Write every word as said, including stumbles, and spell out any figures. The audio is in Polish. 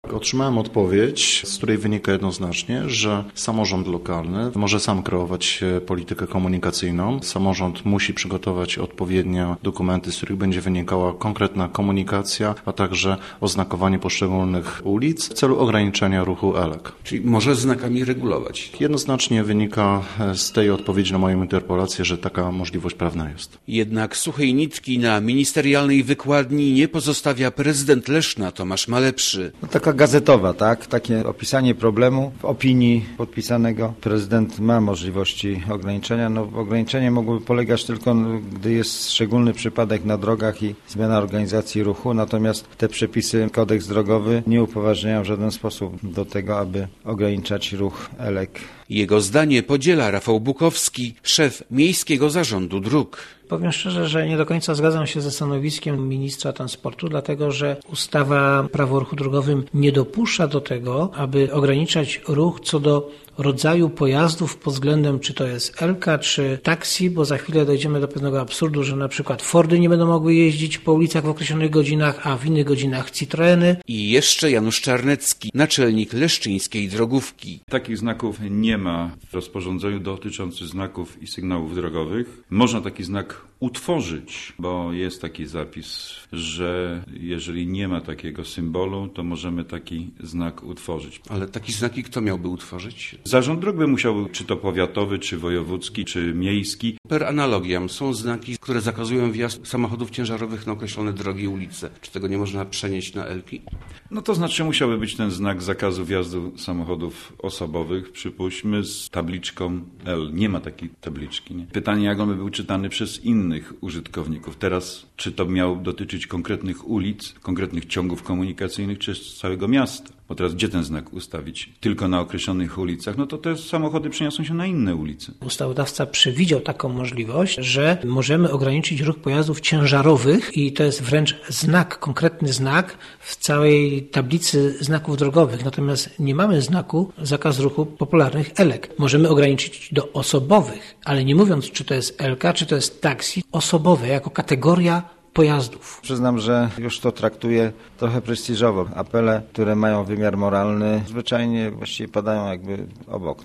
Otrzymałem odpowiedź, z której wynika jednoznacznie, że samorząd lokalny może sam kreować politykę komunikacyjną. Samorząd musi przygotować odpowiednie dokumenty, z których będzie wynikała konkretna komunikacja, a także oznakowanie poszczególnych ulic w celu ograniczenia ruchu elek. Czyli może znakami regulować. Jednoznacznie wynika z tej odpowiedzi na moją interpelację, że taka możliwość prawna jest. Jednak suchej nitki na ministerialnej wykładni nie pozostawia prezydent Leszna Tomasz Malepszy. No, taka gazetowa, tak? Takie opisanie problemu w opinii podpisanego. Prezydent ma możliwości ograniczenia. No, ograniczenie mogłoby polegać tylko, gdy jest szczególny przypadek na drogach i zmiana organizacji ruchu, natomiast te przepisy, kodeks drogowy nie upoważniają w żaden sposób do tego, aby ograniczać ruch elek. Jego zdanie podziela Rafał Bukowski, szef Miejskiego Zarządu Dróg. Powiem szczerze, że nie do końca zgadzam się ze stanowiskiem ministra transportu, dlatego że ustawa Prawo o ruchu drogowym nie dopuszcza do tego, aby ograniczać ruch co do rodzaju pojazdów pod względem, czy to jest elka, czy taksi, bo za chwilę dojdziemy do pewnego absurdu, że na przykład Fordy nie będą mogły jeździć po ulicach w określonych godzinach, a w innych godzinach Citroeny. I jeszcze Janusz Czarnecki, naczelnik leszczyńskiej drogówki. Takich znaków nie ma w rozporządzeniu dotyczącym znaków i sygnałów drogowych. Można taki znak utworzyć, bo jest taki zapis, że jeżeli nie ma takiego symbolu, to możemy taki znak utworzyć. Ale taki znaki kto miałby utworzyć? Zarząd dróg by musiał, czy to powiatowy, czy wojewódzki, czy miejski. Per analogiam są znaki, które zakazują wjazdu samochodów ciężarowych na określone drogi i ulice. Czy tego nie można przenieść na elki? No to znaczy musiałby być ten znak zakazu wjazdu samochodów osobowych, przypuśćmy, z tabliczką L. Nie ma takiej tabliczki. Nie? Pytanie, jak on by był czytany przez innych użytkowników. Teraz, czy to miało dotyczyć konkretnych ulic, konkretnych ciągów komunikacyjnych, czy całego miasta? Bo teraz gdzie ten znak ustawić? Tylko na określonych ulicach? No to te samochody przeniosą się na inne ulice. Ustawodawca przewidział taką możliwość, że możemy ograniczyć ruch pojazdów ciężarowych i to jest wręcz znak, konkretny znak w całej tablicy znaków drogowych. Natomiast nie mamy znaku zakaz ruchu popularnych elek. Możemy ograniczyć do osobowych, ale nie mówiąc, czy to jest elka, czy to jest taksi, osobowe jako kategoria pojazdów. Przyznam, że już to traktuję trochę prestiżowo. Apele, które mają wymiar moralny, zwyczajnie właściwie padają jakby obok.